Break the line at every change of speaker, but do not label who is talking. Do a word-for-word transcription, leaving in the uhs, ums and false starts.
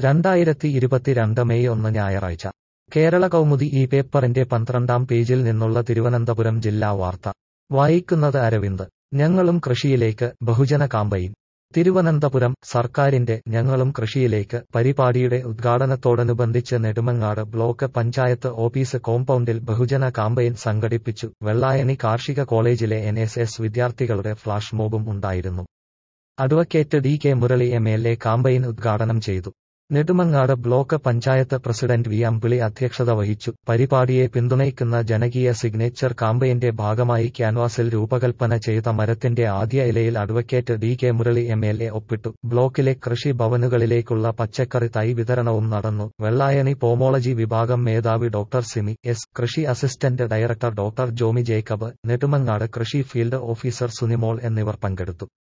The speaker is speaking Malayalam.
രണ്ടായിരത്തി ഇരുപത്തിരണ്ട് മെയ് ഒന്ന് ഞായറാഴ്ച കേരള കൗമുദി ഈ പേപ്പറിന്റെ പന്ത്രണ്ടാം പേജിൽ നിന്നുള്ള തിരുവനന്തപുരം ജില്ലാ വാർത്ത വായിക്കുന്നത് അരവിന്ദ്. ഞങ്ങളും കൃഷിയിലേക്ക് ബഹുജന കാമ്പയിൻ. തിരുവനന്തപുരം സർക്കാരിന്റെ ഞങ്ങളും കൃഷിയിലേക്ക് പരിപാടിയുടെ ഉദ്ഘാടനത്തോടനുബന്ധിച്ച് നെടുമങ്ങാട് ബ്ലോക്ക് പഞ്ചായത്ത് ഓഫീസ് കോമ്പൗണ്ടിൽ ബഹുജന കാമ്പയിൻ സംഘടിപ്പിച്ചു. വെള്ളായണി കാർഷിക കോളേജിലെ എൻ എസ് എസ് വിദ്യാർത്ഥികളുടെ ഫ്ലാഷ് മോബും ഉണ്ടായിരുന്നു. Advocate D K Murali M L A campaign ഉദ്ഘാടനം ചെയ്തു. Nedumangad block panchayat president V Ambili അധ്യക്ഷത വഹിച്ചു. പരിപാടിയെ പിന്തുണയ്ക്കുന്ന ജനകീയ സിഗ്നേച്ചർ കാമ്പയിന്റെ ഭാഗമായി ക്യാൻവാസിൽ രൂപകൽപ്പന ചെയ്ത മരത്തിന്റെ ആദ്യ ഇലയിൽ advocate D K Murali M L A ഒപ്പിട്ടു. ബ്ലോക്കിലെ കൃഷി ഭവനുകളിലേക്കുള്ള പച്ചക്കറി തൈ വിതരണവും നടന്നു. വെള്ളായണി പോമോളജി വിഭാഗം മേധാവി ഡോക്ടർ സിമി എസ്, കൃഷി assistant director doctor Jomy Jacob, Nedumangad കൃഷി ഫീൽഡ് ഓഫീസർ സുനിമോൾ എന്നിവർ പങ്കെടുത്തു.